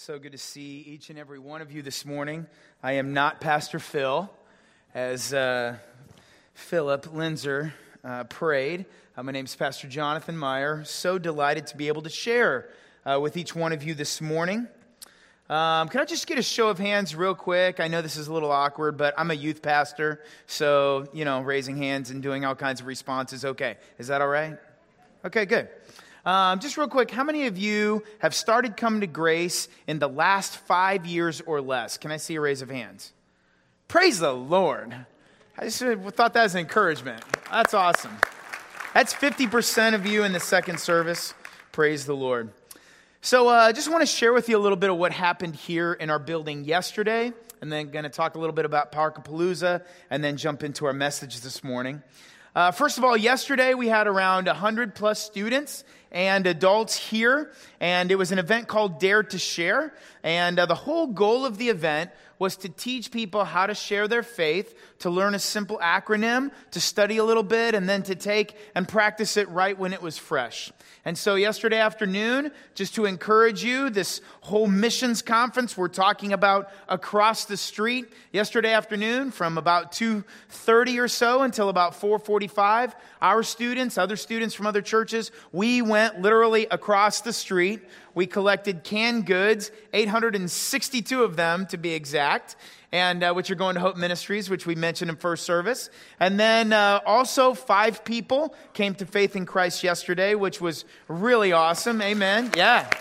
so good to see each and every one of you this morning. I am not Pastor Phil, as Philip Linzer prayed. My name is Pastor Jonathan Meyer. So delighted to be able to share with each one of you this morning. Can I just get a show of hands real quick? I know this is a little awkward, but I'm a youth pastor, so, raising hands and doing all kinds of responses. Okay, is that all right? Okay, good. Just real quick, how many of you have started coming to Grace in the last 5 years or less? Can I see a raise of hands? Praise the Lord. I just thought that was an encouragement. That's awesome. That's 50% of you in the second service. Praise the Lord. So I just want to share with you a little bit of what happened here in our building yesterday, and then going to talk a little bit about Parkapalooza, and then jump into our message this morning. First of all, yesterday we had around 100 plus students and adults here, and it was an event called Dare to Share, and the whole goal of the event was to teach people how to share their faith, to learn a simple acronym, to study a little bit, and then to take and practice it right when it was fresh. And so yesterday afternoon, just to encourage you, this whole missions conference we're talking about across the street, yesterday afternoon from about 2:30 or so until about 4:45, our students, other students from other churches, we went literally across the street. We collected canned goods, 862 of them to be exact, and which are going to Hope Ministries, which we mentioned in first service. And then also 5 people came to faith in Christ yesterday, which was really awesome. Amen. Yeah.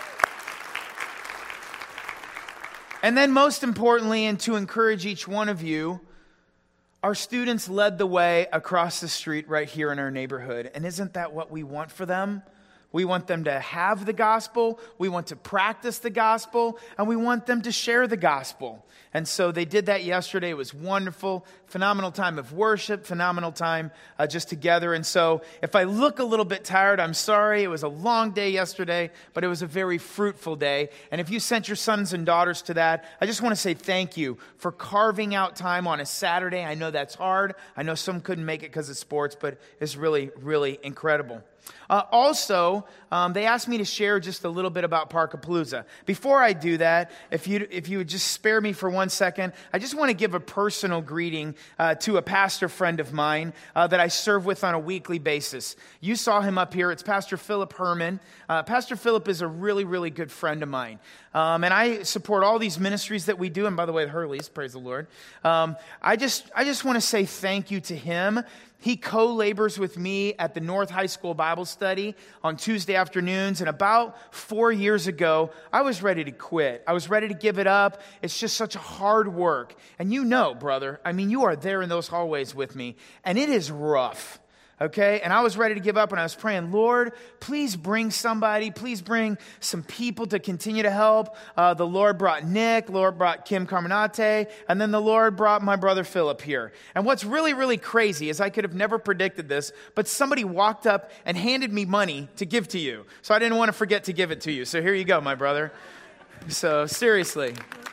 And then most importantly, and to encourage each one of you, our students led the way across the street right here in our neighborhood. And isn't that what we want for them? We want them to have the gospel, we want to practice the gospel, and we want them to share the gospel. And so they did that yesterday. It was wonderful, phenomenal time of worship, phenomenal time just together. And so if I look a little bit tired, I'm sorry. It was a long day yesterday, but it was a very fruitful day. And if you sent your sons and daughters to that, I just want to say thank you for carving out time on a Saturday. I know that's hard. I know some couldn't make it because of sports, but it's really, really incredible. Also, they asked me to share just a little bit about Parkapalooza. Before I do that, if you would just spare me for 1 second, I just want to give a personal greeting to a pastor friend of mine that I serve with on a weekly basis. You saw him up here. It's Pastor Philip Herman. Pastor Philip is a really, really good friend of mine. And I support all these ministries that we do. And by the way, the Hurleys, praise the Lord. I just want to say thank you to him. He co-labors with me at the North High School Bible Study on Tuesday afternoons. And about 4 years ago, I was ready to quit. I was ready to give it up. It's just such a hard work. And you know, brother, you are there in those hallways with me. And it is rough. Okay, and I was ready to give up, and I was praying, Lord, please bring somebody, please bring some people to continue to help. The Lord brought Nick, Lord brought Kim Carminate, and then the Lord brought my brother Philip here. And what's really, really crazy is I could have never predicted this, but somebody walked up and handed me money to give to you. So I didn't want to forget to give it to you. So here you go, my brother. So seriously.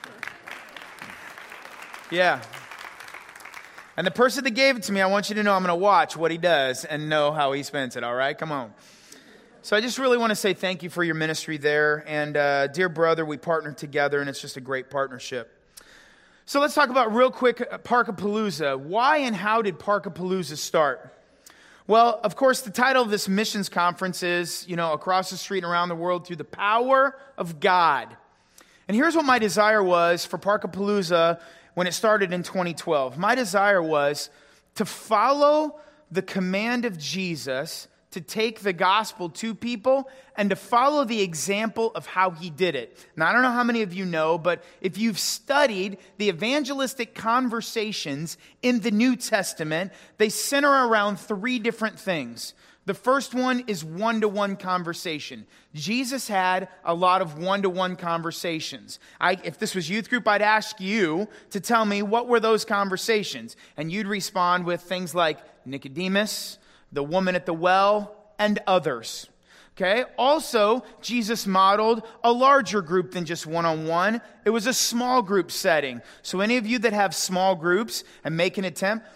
Yeah. And the person that gave it to me, I want you to know I'm going to watch what he does and know how he spends it, all right? Come on. So I just really want to say thank you for your ministry there. And dear brother, we partnered together, and it's just a great partnership. So let's talk about real quick Parkapalooza. Why and how did Parkapalooza start? Well, of course, the title of this missions conference is, across the street and around the world through the power of God. And here's what my desire was for Parkapalooza when it started in 2012. My desire was to follow the command of Jesus to take the gospel to people and to follow the example of how he did it. Now, I don't know how many of you know, but if you've studied the evangelistic conversations in the New Testament, they center around 3 different things. The first one is one-to-one conversation. Jesus had a lot of one-to-one conversations. If this was youth group, I'd ask you to tell me what were those conversations. And you'd respond with things like Nicodemus, the woman at the well, and others. Okay. Also, Jesus modeled a larger group than just one-on-one. It was a small group setting. So any of you that have small groups and make an attempt,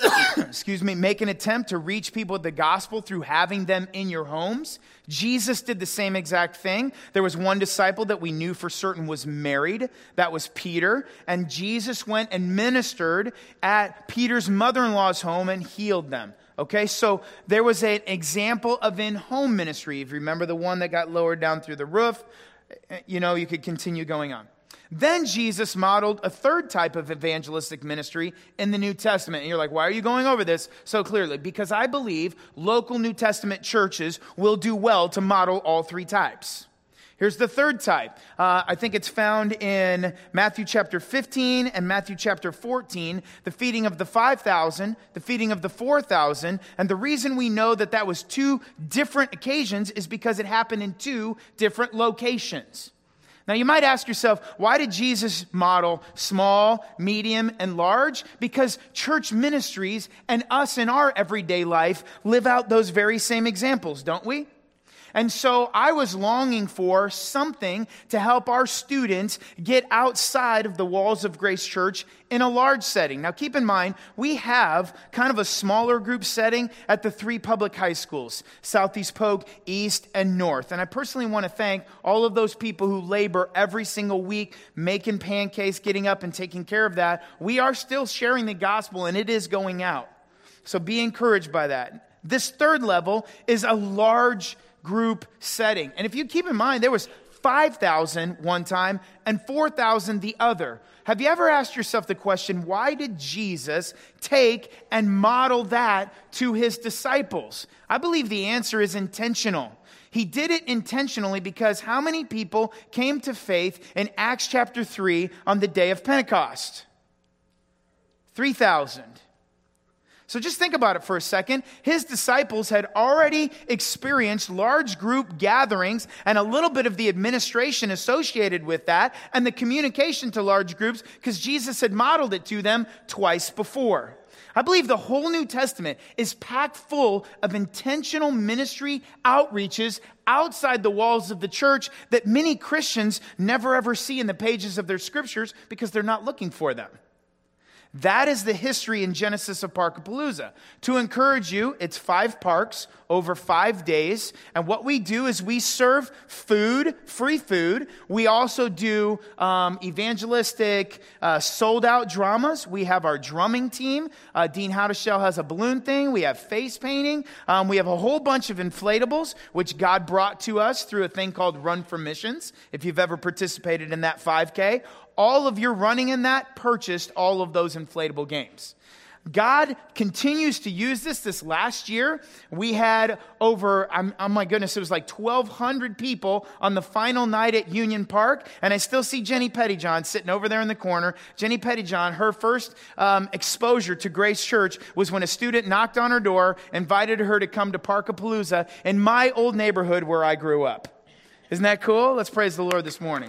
make an attempt to reach people with the gospel through having them in your homes, Jesus did the same exact thing. There was one disciple that we knew for certain was married. That was Peter. And Jesus went and ministered at Peter's mother-in-law's home and healed them. Okay, so there was an example of in-home ministry. If you remember the one that got lowered down through the roof, you could continue going on. Then Jesus modeled a third type of evangelistic ministry in the New Testament. And you're like, why are you going over this so clearly? Because I believe local New Testament churches will do well to model all three types. Here's the third type. I think it's found in Matthew chapter 15 and Matthew chapter 14, the feeding of the 5,000, the feeding of the 4,000. And the reason we know that that was two different occasions is because it happened in two different locations. Now, you might ask yourself, why did Jesus model small, medium, and large? Because church ministries and us in our everyday life live out those very same examples, don't we? And so I was longing for something to help our students get outside of the walls of Grace Church in a large setting. Now keep in mind, we have kind of a smaller group setting at the three public high schools, Southeast Polk, East, and North. And I personally want to thank all of those people who labor every single week, making pancakes, getting up and taking care of that. We are still sharing the gospel and it is going out. So be encouraged by that. This third level is a large group setting. And if you keep in mind, there was 5,000 one time and 4,000 the other. Have you ever asked yourself the question, why did Jesus take and model that to his disciples? I believe the answer is intentional. He did it intentionally because how many people came to faith in Acts chapter 3 on the day of Pentecost? 3,000. So just think about it for a second. His disciples had already experienced large group gatherings and a little bit of the administration associated with that and the communication to large groups because Jesus had modeled it to them twice before. I believe the whole New Testament is packed full of intentional ministry outreaches outside the walls of the church that many Christians never ever see in the pages of their scriptures because they're not looking for them. That is the history in Genesis of Parkapalooza. To encourage you, it's 5 parks over 5 days. And what we do is we serve food, free food. We also do evangelistic, sold-out dramas. We have our drumming team. Dean Howdeshell has a balloon thing. We have face painting. We have a whole bunch of inflatables, which God brought to us through a thing called Run for Missions, if you've ever participated in that 5K. All of your running in that purchased all of those inflatable games. God continues to use this last year. We had over, oh my goodness, it was like 1,200 people on the final night at Union Park. And I still see Jenny Pettyjohn sitting over there in the corner. Jenny Pettyjohn, her first exposure to Grace Church was when a student knocked on her door, invited her to come to Parkapalooza in my old neighborhood where I grew up. Isn't that cool? Let's praise the Lord this morning.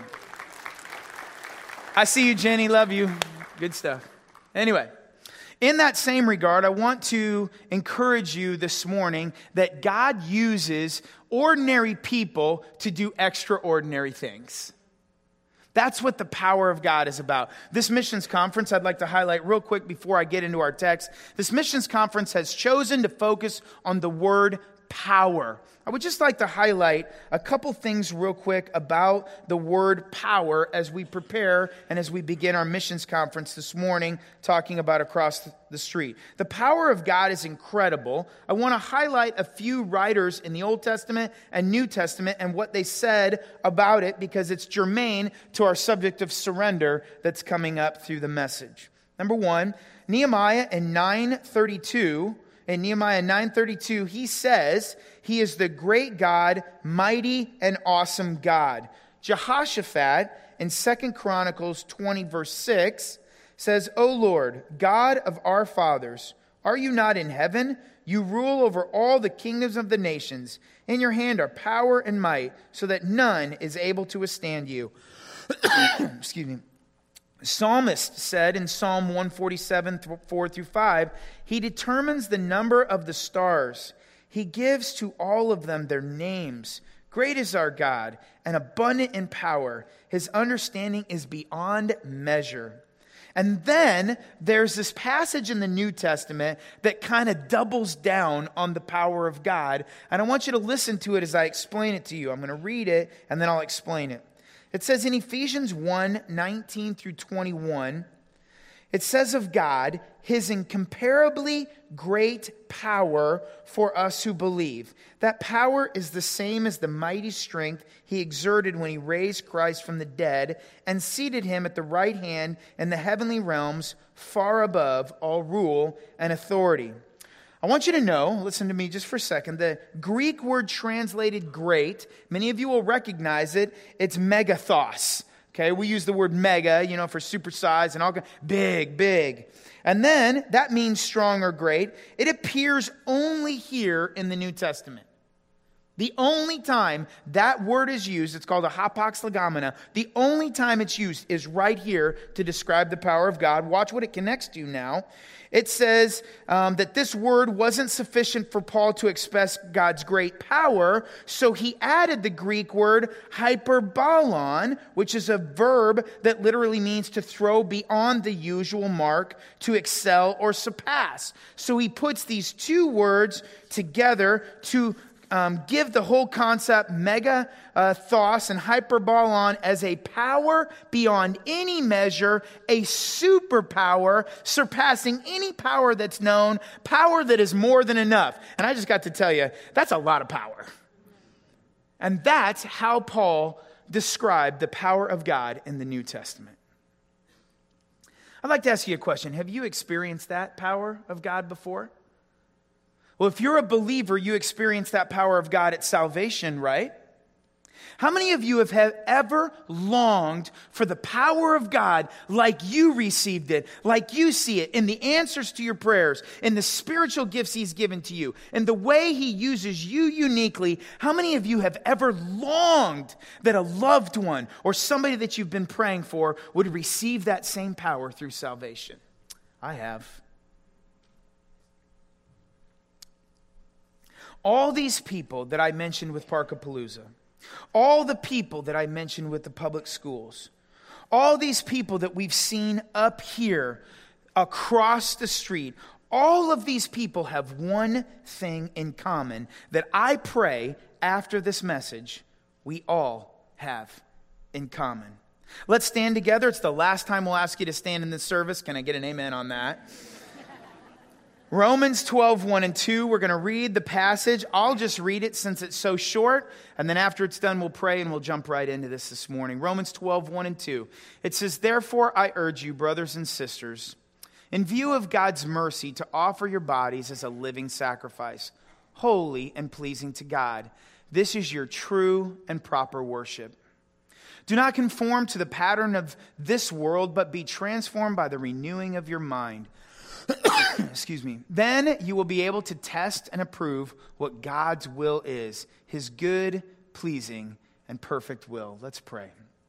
I see you, Jenny. Love you. Good stuff. Anyway, in that same regard, I want to encourage you this morning that God uses ordinary people to do extraordinary things. That's what the power of God is about. This missions conference, I'd like to highlight real quick before I get into our text. This missions conference has chosen to focus on the word power. I would just like to highlight a couple things real quick about the word power as we prepare and as we begin our missions conference this morning, talking about across the street. The power of God is incredible. I want to highlight a few writers in the Old Testament and New Testament and what they said about it because it's germane to our subject of surrender that's coming up through the message. Number one, Nehemiah in 9:32. In Nehemiah 9:32, he says, he is the great God, mighty and awesome God. Jehoshaphat in 2 Chronicles 20 verse 6 says, O Lord, God of our fathers, are you not in heaven? You rule over all the kingdoms of the nations. In your hand are power and might, so that none is able to withstand you. Excuse me. The psalmist said in Psalm 147, 4 through 5, he determines the number of the stars. He gives to all of them their names. Great is our God and abundant in power. His understanding is beyond measure. And then there's this passage in the New Testament that kind of doubles down on the power of God. And I want you to listen to it as I explain it to you. I'm going to read it and then I'll explain it. It says in Ephesians 1:19 through 21, it says of God, His incomparably great power for us who believe. That power is the same as the mighty strength He exerted when He raised Christ from the dead and seated Him at the right hand in the heavenly realms, far above all rule and authority. I want you to know, listen to me just for a second, the Greek word translated great, many of you will recognize it, it's megathos. Okay, we use the word mega, for supersize and all, big. And then that means strong or great. It appears only here in the New Testament. The only time that word is used, it's called a hapax legomena. The only time it's used is right here to describe the power of God. Watch what it connects to now. It says that this word wasn't sufficient for Paul to express God's great power, so he added the Greek word hyperbolon, which is a verb that literally means to throw beyond the usual mark, to excel or surpass. So he puts these two words together to give the whole concept megathos and hyperbolon as a power beyond any measure, a superpower surpassing any power that's known, power that is more than enough. And I just got to tell you, that's a lot of power. And that's how Paul described the power of God in the New Testament. I'd like to ask you a question. Have you experienced that power of God before? Well, if you're a believer, you experience that power of God at salvation, right? How many of you have ever longed for the power of God like you received it, like you see it, in the answers to your prayers, in the spiritual gifts He's given to you, in the way He uses you uniquely? How many of you have ever longed that a loved one or somebody that you've been praying for would receive that same power through salvation? I have. All these people that I mentioned with Parkapalooza, all the people that I mentioned with the public schools, all these people that we've seen up here across the street, all of these people have one thing in common that I pray after this message we all have in common. Let's stand together. It's the last time we'll ask you to stand in this service. Can I get an amen on that? Romans 12:1 and 2, we're going to read the passage. I'll just read it since it's so short, and then after it's done, we'll pray and we'll jump right into this morning. Romans 12:1 and 2. It says, "Therefore I urge you, brothers and sisters, in view of God's mercy, to offer your bodies as a living sacrifice, holy and pleasing to God. This is your true and proper worship. Do not conform to the pattern of this world, but be transformed by the renewing of your mind." Excuse me. "Then you will be able to test and approve what God's will is, His good, pleasing, and perfect will." Let's pray.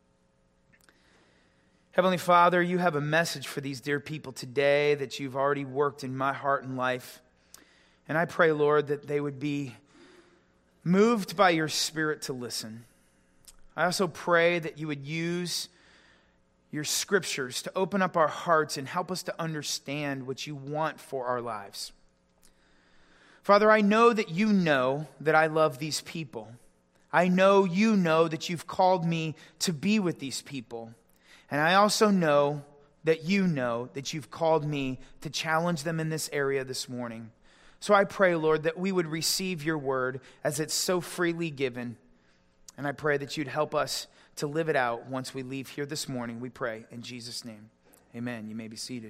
Heavenly Father, you have a message for these dear people today that you've already worked in my heart and life. And I pray, Lord, that they would be moved by your Spirit to listen. I also pray that you would use your scriptures to open up our hearts and help us to understand what you want for our lives. Father, I know that you know that I love these people. I know you know that you've called me to be with these people. And I also know that you've called me to challenge them in this area this morning. So I pray, Lord, that we would receive your word as it's so freely given. And I pray that you'd help us to live it out once we leave here this morning. We pray in Jesus' name. Amen. You may be seated.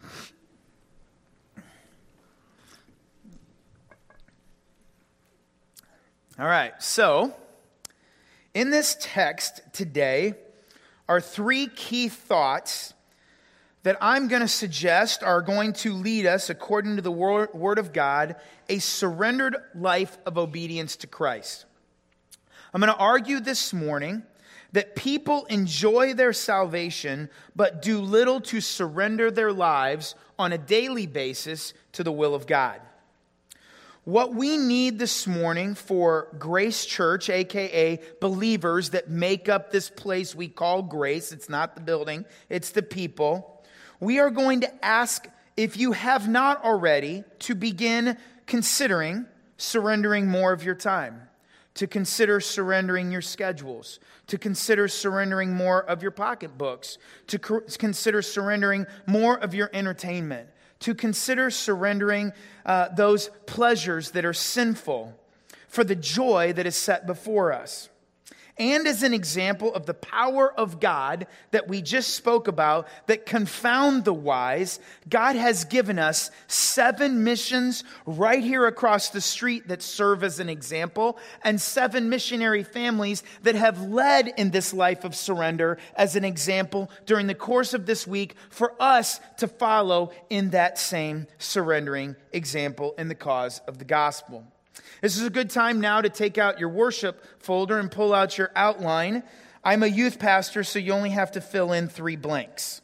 All right, so in this text today are three key thoughts that I'm going to suggest are going to lead us, according to the Word of God, a surrendered life of obedience to Christ. I'm going to argue this morning that people enjoy their salvation but do little to surrender their lives on a daily basis to the will of God. What we need this morning for Grace Church, aka believers that make up this place we call Grace, it's not the building, it's the people. We are going to ask, if you have not already, to begin considering surrendering more of your time, to consider surrendering your schedules, to consider surrendering more of your pocketbooks, to consider surrendering more of your entertainment, to consider surrendering those pleasures that are sinful for the joy that is set before us. And as an example of the power of God that we just spoke about that confound the wise, God has given us 7 missions right here across the street that serve as an example, and 7 missionary families that have led in this life of surrender as an example during the course of this week for us to follow in that same surrendering example in the cause of the gospel. This is a good time now to take out your worship folder and pull out your outline. I'm a youth pastor, so you only have to fill in 3 blanks.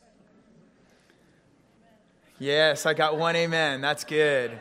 Yes, I got 1 amen. That's good.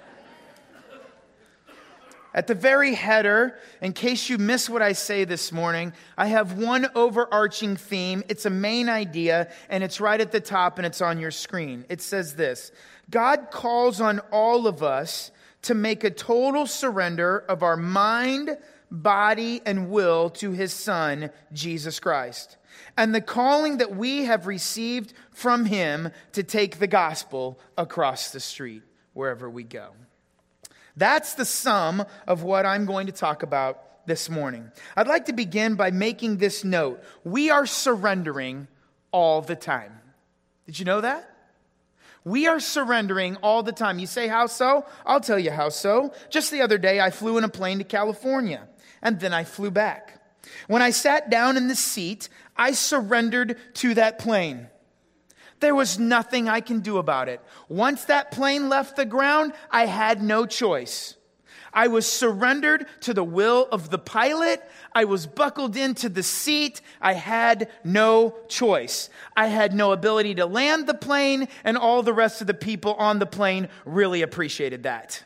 At the very header, in case you miss what I say this morning, I have one overarching theme. It's a main idea, and it's right at the top, and it's on your screen. It says this: God calls on all of us to make a total surrender of our mind, body, and will to His Son, Jesus Christ, and the calling that we have received from Him to take the gospel across the street, wherever we go. That's the sum of what I'm going to talk about this morning. I'd like to begin by making this note. We are surrendering all the time. Did you know that? We are surrendering all the time. You say, how so? I'll tell you how so. Just the other day, I flew in a plane to California, and then I flew back. When I sat down in the seat, I surrendered to that plane. There was nothing I can do about it. Once that plane left the ground, I had no choice. I was surrendered to the will of the pilot. I was buckled into the seat. I had no choice. I had no ability to land the plane, and all the rest of the people on the plane really appreciated that.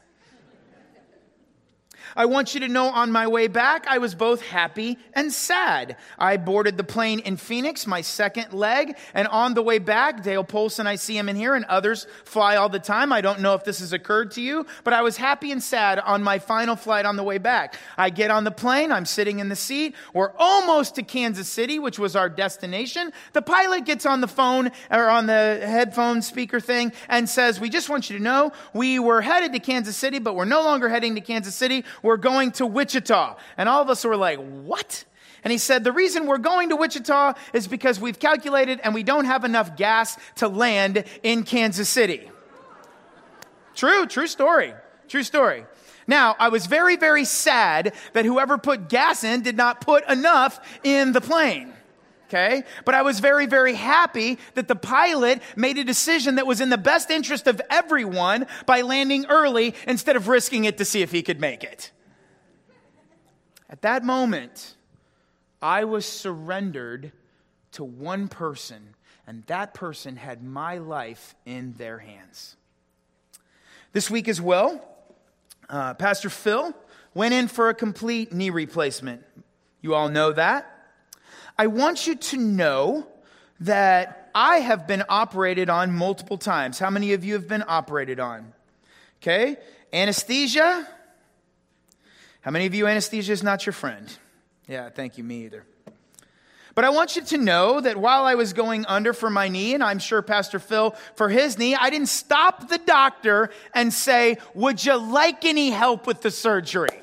I want you to know on my way back, I was both happy and sad. I boarded the plane in Phoenix, my second leg, and on the way back, Dale Polson, I see him in here, and others fly all the time. I don't know if this has occurred to you, but I was happy and sad on my final flight on the way back. I get on the plane, I'm sitting in the seat, we're almost to Kansas City, which was our destination. The pilot gets on the phone, or on the headphone speaker thing, and says, we just want you to know, we were headed to Kansas City, but we're no longer heading to Kansas City. We're going to Wichita. And all of us were like, what? And he said, the reason we're going to Wichita is because we've calculated and we don't have enough gas to land in Kansas City. True story. True story. Now, I was very, very sad that whoever put gas in did not put enough in the plane. Okay? But I was very, very happy that the pilot made a decision that was in the best interest of everyone by landing early instead of risking it to see if he could make it. At that moment, I was surrendered to one person, and that person had my life in their hands. This week as well, Pastor Phil went in for a complete knee replacement. You all know that. I want you to know that I have been operated on multiple times. How many of you have been operated on? Okay. Anesthesia. How many of you anesthesia is not your friend? Yeah, thank you, me either. But I want you to know that while I was going under for my knee, and I'm sure Pastor Phil for his knee, I didn't stop the doctor and say, would you like any help with the surgery?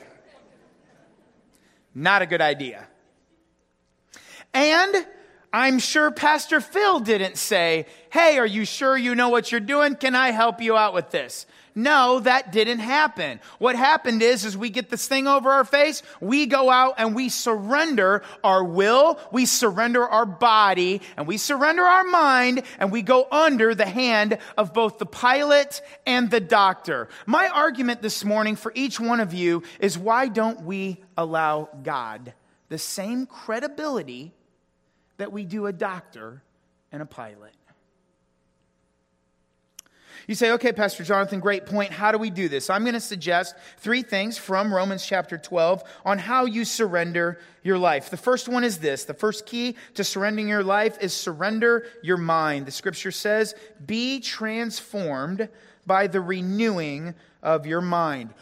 Not a good idea. And I'm sure Pastor Phil didn't say, hey, are you sure you know what you're doing? Can I help you out with this? No, that didn't happen. What happened is we get this thing over our face, we go out and we surrender our will, we surrender our body, and we surrender our mind, and we go under the hand of both the pilot and the doctor. My argument this morning for each one of you is, why don't we allow God the same credibility that we do a doctor and a pilot? You say, okay, Pastor Jonathan, great point. How do we do this? I'm going to suggest 3 things from Romans chapter 12 on how you surrender your life. The first one is this. The first key to surrendering your life is surrender your mind. The scripture says, be transformed by the renewing of your mind.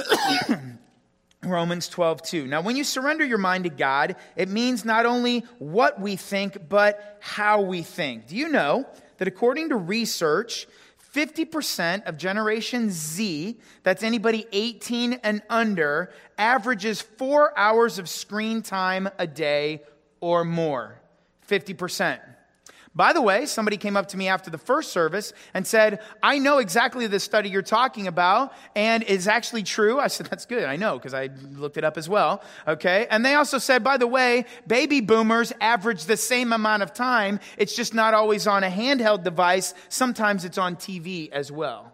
Romans 12:2. Now, when you surrender your mind to God, it means not only what we think, but how we think. Do you know that according to research, 50% of Generation Z, that's anybody 18 and under, averages 4 hours of screen time a day or more. 50%. By the way, somebody came up to me after the first service and said, I know exactly the study you're talking about, and it's actually true. I said, that's good. I know, because I looked it up as well. Okay. And they also said, by the way, baby boomers average the same amount of time. It's just not always on a handheld device. Sometimes it's on TV as well.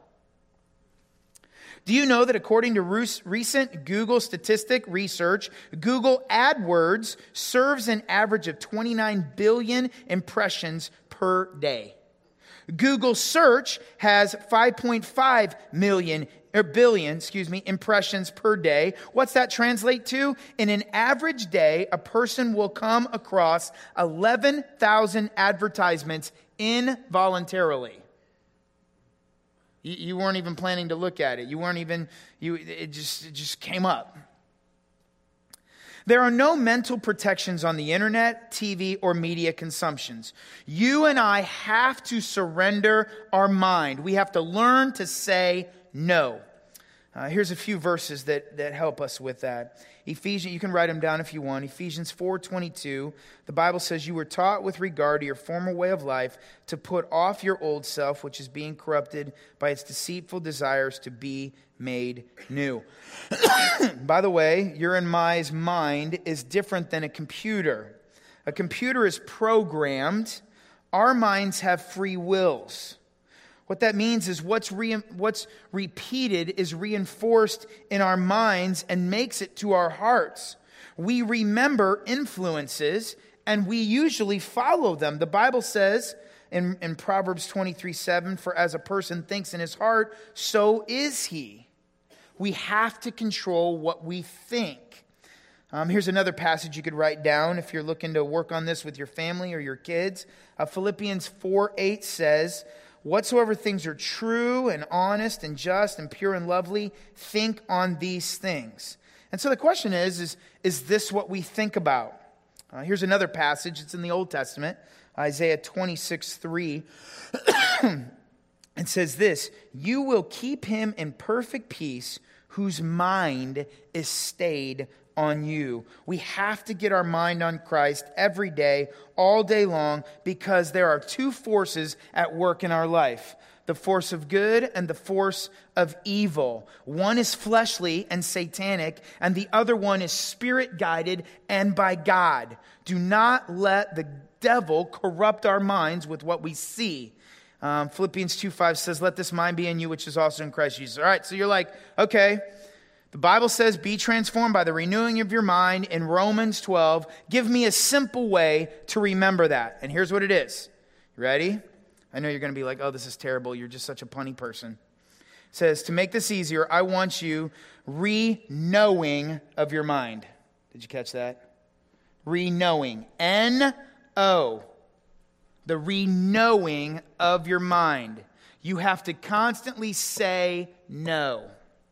Do you know that according to recent Google statistic research, Google AdWords serves an average of 29 billion impressions per day? Google Search has 5.5 billion impressions per day. What's that translate to? In an average day, a person will come across 11,000 advertisements involuntarily. You weren't even planning to look at it. It just came up. There are no mental protections on the internet, TV, or media consumptions. You and I have to surrender our mind. We have to learn to say no. Here's a few verses that help us with that. Ephesians, you can write them down if you want. Ephesians 4:22, the Bible says, you were taught with regard to your former way of life to put off your old self, which is being corrupted by its deceitful desires, to be made new. By the way, your and my mind is different than a computer. A computer is programmed. Our minds have free wills. What that means is what's repeated is reinforced in our minds and makes it to our hearts. We remember influences and we usually follow them. The Bible says in Proverbs 23:7, for as a person thinks in his heart, so is he. We have to control what we think. Here's another passage you could write down if you're looking to work on this with your family or your kids. Philippians 4:8 says, whatsoever things are true and honest and just and pure and lovely, think on these things. And so the question is this what we think about? Here's another passage. It's in the Old Testament, Isaiah 26:3. It says this, you will keep him in perfect peace whose mind is stayed on you. We have to get our mind on Christ every day, all day long, because there are 2 forces at work in our life. The force of good and the force of evil. One is fleshly and satanic, and the other one is spirit-guided and by God. Do not let the devil corrupt our minds with what we see. Philippians 2:5 says, let this mind be in you, which is also in Christ Jesus. All right, so you're like, okay, the Bible says, be transformed by the renewing of your mind in Romans 12. Give me a simple way to remember that. And here's what it is. You ready? I know you're going to be like, oh, this is terrible. You're just such a punny person. It says, to make this easier, I want you re-knowing of your mind. Did you catch that? Re-knowing. N-O. The re-knowing of your mind. You have to constantly say no.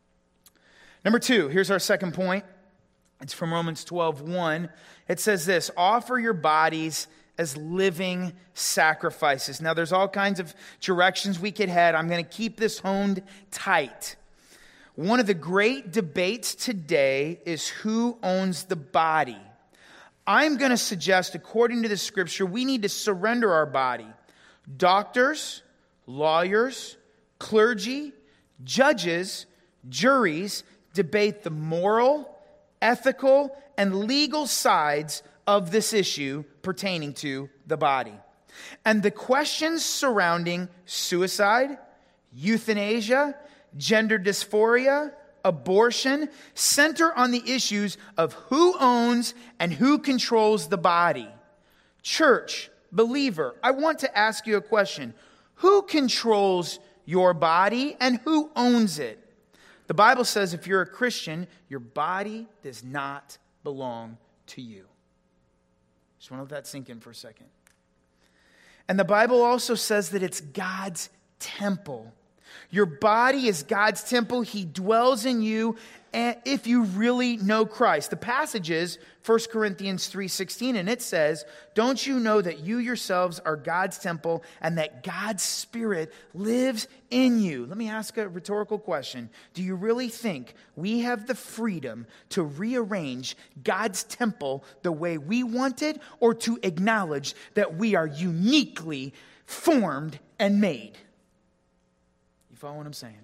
Number 2, here's our second point. It's from Romans 12:1. It says this, offer your bodies as living sacrifices. Now, there's all kinds of directions we could head. I'm going to keep this honed tight. One of the great debates today is who owns the body. I'm going to suggest, according to the scripture, we need to surrender our body. Doctors, lawyers, clergy, judges, juries debate the moral, ethical, and legal sides of this issue pertaining to the body. And the questions surrounding suicide, euthanasia, gender dysphoria, abortion center on the issues of who owns and who controls the body. Church, believer, I want to ask you a question. Who controls your body and who owns it? The Bible says if you're a Christian, your body does not belong to you. Just want to let that sink in for a second. And the Bible also says that it's God's temple. Your body is God's temple. He dwells in you, and if you really know Christ. The passage is 1 Corinthians 3:16, and it says, "Don't you know that you yourselves are God's temple and that God's Spirit lives in you?" Let me ask a rhetorical question. Do you really think we have the freedom to rearrange God's temple the way we want it, or to acknowledge that we are uniquely formed and made? You follow what I'm saying?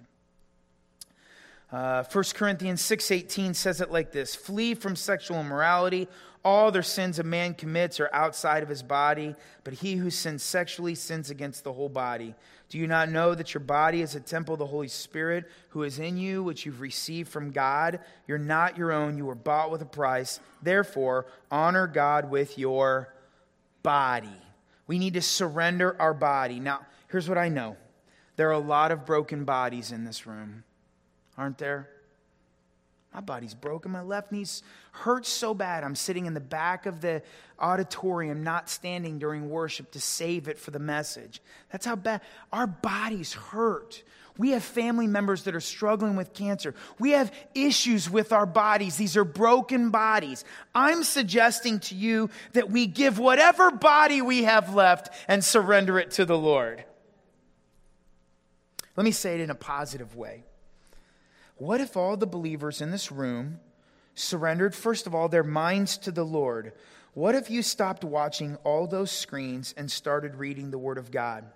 1 Corinthians 6:18 says it like this: "Flee from sexual immorality. All other sins a man commits are outside of his body, but he who sins sexually sins against the whole body. Do you not know that your body is a temple of the Holy Spirit who is in you, which you've received from God? You're not your own. You were bought with a price. Therefore, honor God with your body." We need to surrender our body. Now, here's what I know. There are a lot of broken bodies in this room. Aren't there? My body's broken. My left knee hurts so bad. I'm sitting in the back of the auditorium, not standing during worship to save it for the message. That's how bad our bodies hurt. We have family members that are struggling with cancer. We have issues with our bodies. These are broken bodies. I'm suggesting to you that we give whatever body we have left and surrender it to the Lord. Let me say it in a positive way. What if all the believers in this room surrendered, first of all, their minds to the Lord? What if you stopped watching all those screens and started reading the Word of God?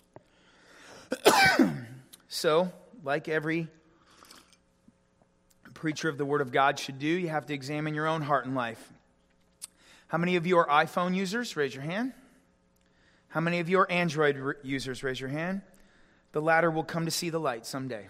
So, like every preacher of the Word of God should do, you have to examine your own heart and life. How many of you are iPhone users? Raise your hand. How many of you are Android users? Raise your hand. The latter will come to see the light someday.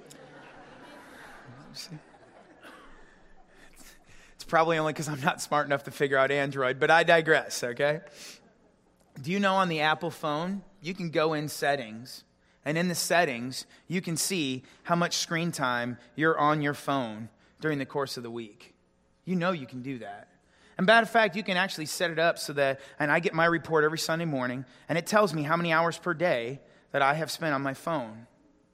It's probably only because I'm not smart enough to figure out Android, but I digress, okay? Do you know on the Apple phone, you can go in settings, and in the settings, you can see how much screen time you're on your phone during the course of the week. You know you can do that. And matter of fact, you can actually set it up so that, and I get my report every Sunday morning, and it tells me how many hours per day that I have spent on my phone.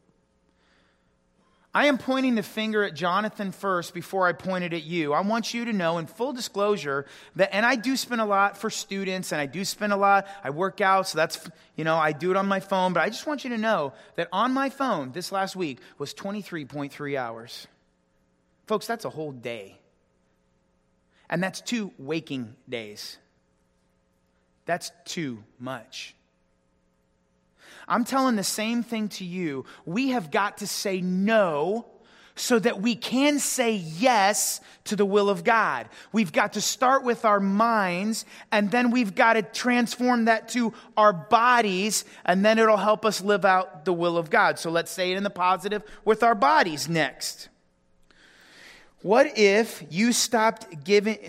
I am pointing the finger at Jonathan first before I point it at you. I want you to know in full disclosure that, and I do spend a lot for students, and I do spend a lot, I work out, so that's, I do it on my phone, but I just want you to know that on my phone this last week was 23.3 hours. Folks, that's a whole day. And that's 2 waking days. That's too much. I'm telling the same thing to you. We have got to say no so that we can say yes to the will of God. We've got to start with our minds, and then we've got to transform that to our bodies, and then it'll help us live out the will of God. So let's say it in the positive with our bodies next. What if you started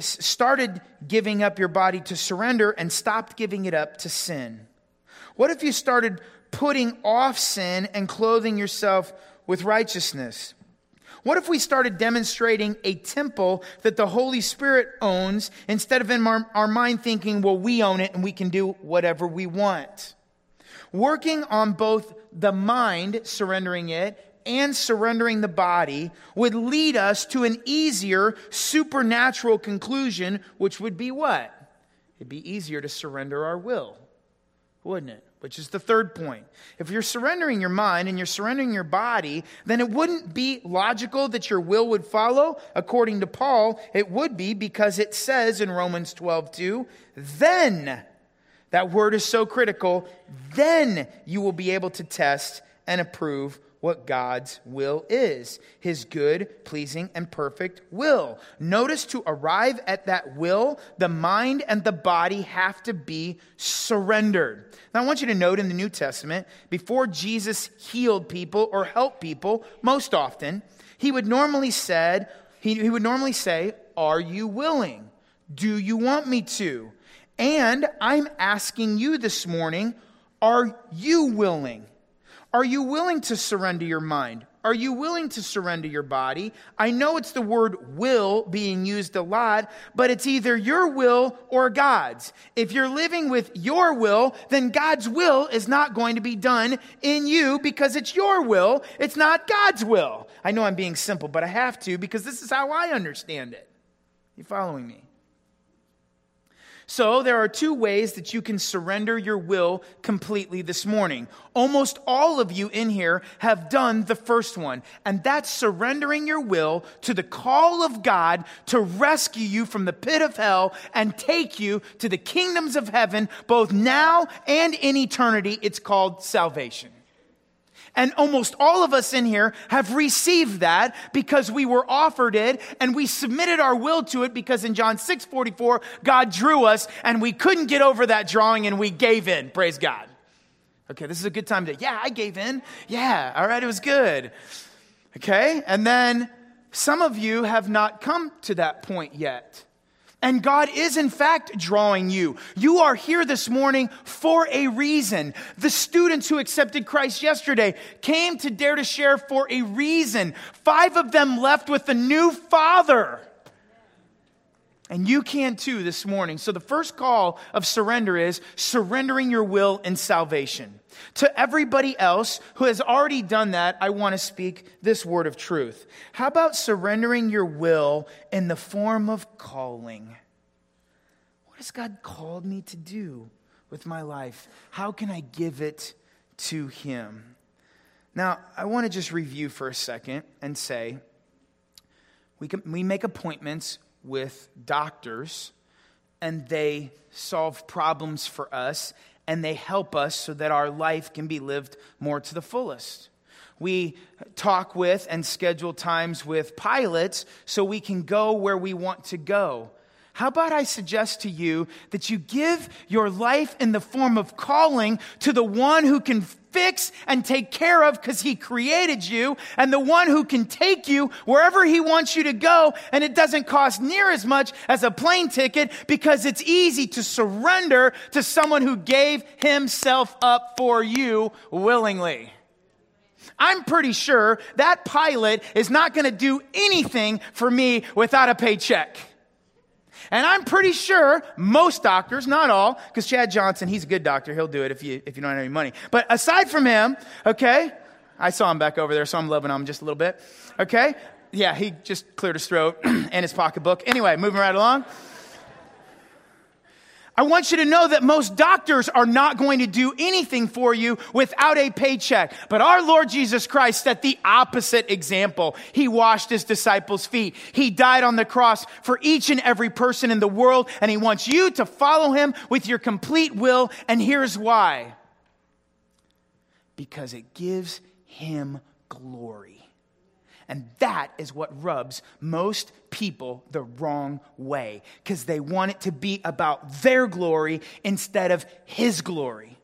giving up your body to surrender and stopped giving it up to sin? What if you started putting off sin and clothing yourself with righteousness? What if we started demonstrating a temple that the Holy Spirit owns instead of in our mind thinking, well, we own it and we can do whatever we want? Working on both the mind, surrendering it, and surrendering the body would lead us to an easier supernatural conclusion, which would be what? It'd be easier to surrender our will, wouldn't it? Which is the third point. If you're surrendering your mind and you're surrendering your body, then it wouldn't be logical that your will would follow. According to Paul, it would be, because it says in Romans 12:2, then, that word is so critical, then you will be able to test and approve what God's will is, His good, pleasing, and perfect will. Notice, to arrive at that will, the mind and the body have to be surrendered. Now I want you to note in the New Testament, before Jesus healed people or helped people, most often, he would normally say, are you willing? Do you want me to? And I'm asking you this morning, are you willing? Are you willing to surrender your mind? Are you willing to surrender your body? I know it's the word will being used a lot, but it's either your will or God's. If you're living with your will, then God's will is not going to be done in you because it's your will. It's not God's will. I know I'm being simple, but I have to because this is how I understand it. You following me? So there are two ways that you can surrender your will completely this morning. Almost all of you in here have done the first one, and that's surrendering your will to the call of God to rescue you from the pit of hell and take you to the kingdoms of heaven, both now and in eternity. It's called salvation. And almost all of us in here have received that because we were offered it and we submitted our will to it because in John 6:44, God drew us and we couldn't get over that drawing and we gave in. Praise God. Okay, this is a good time to, I gave in. Yeah, all right, it was good. Okay, and then some of you have not come to that point yet. And God is in fact drawing you. You are here this morning for a reason. The students who accepted Christ yesterday came to Dare to Share for a reason. 5 of them left with a new father. And you can too this morning. So the first call of surrender is surrendering your will in salvation. To everybody else who has already done that, I want to speak this word of truth. How about surrendering your will in the form of calling? What has God called me to do with my life? How can I give it to Him? Now, I want to just review for a second and say, we make appointments with doctors, and they solve problems for us, and they help us so that our life can be lived more to the fullest. We talk with and schedule times with pilots so we can go where we want to go. How about I suggest to you that you give your life in the form of calling to the one who can fix and take care of because He created you, and the one who can take you wherever He wants you to go, and it doesn't cost near as much as a plane ticket because it's easy to surrender to someone who gave Himself up for you willingly. I'm pretty sure that pilot is not going to do anything for me without a paycheck. And I'm pretty sure most doctors, not all, because Chad Johnson, he's a good doctor. He'll do it if you don't have any money. But aside from him, okay, I saw him back over there, so I'm loving him just a little bit. Okay, yeah, he just cleared his throat and his pocketbook. Anyway, moving right along. I want you to know that most doctors are not going to do anything for you without a paycheck. But our Lord Jesus Christ set the opposite example. He washed His disciples' feet. He died on the cross for each and every person in the world, and He wants you to follow Him with your complete will. And here's why. Because it gives Him glory. And that is what rubs most people the wrong way, because they want it to be about their glory instead of His glory.